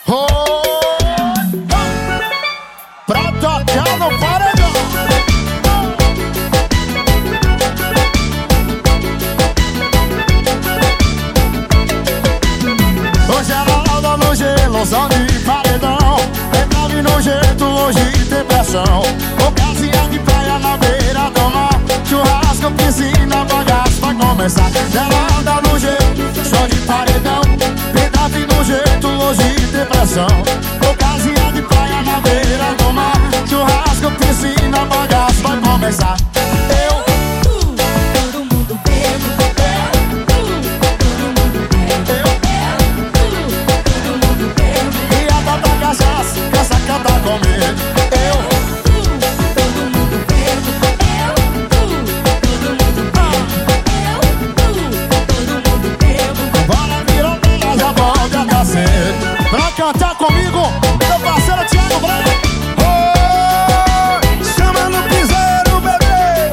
Pra tocar no paredão. Hoje ela anda no gelo, som de paredão. Entrave no jeito, hoje tem pressão. Ocasião de praia na beira do mar. Churrasco, piscina, bagaço vai começar. Ela anda no jeito, som de paredão. Entrave no jeito, hoje tem pressão. Ocasião de praia na beira do mar. Churrasco, piscina, bagaço vai começar. Todo mundo bebo. Todo mundo bebo. E a tata cachaça, que essa canta comigo. Todo mundo bebo. Todo mundo bebo. Bora virando, já volta da cedo. Pra cantar comigo, meu parceiro Thiago Branco. Chama no piseiro, bebê.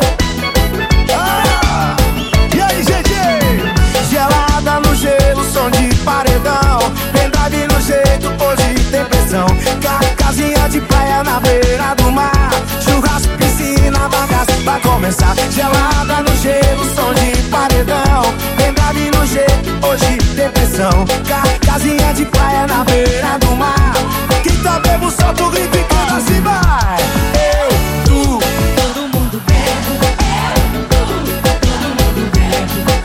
E aí, GG? Gelada no gelo, som de paredão. Pendrive no jeito, hoje tem pressão. Casinha de praia na beira do mar. Churrasco, piscina, bagaço vai começar. Gelada no gelo, som de paredão. Pendrive no jeito, hoje tem pressão. Casinha de praia na beira do mar. Quem tá bebo, solta o grito e canta assim, vai. Todo mundo bebe.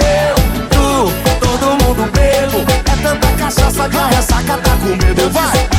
Todo mundo bebo. É tanta cachaça que a ressaca tá com medo. Vai!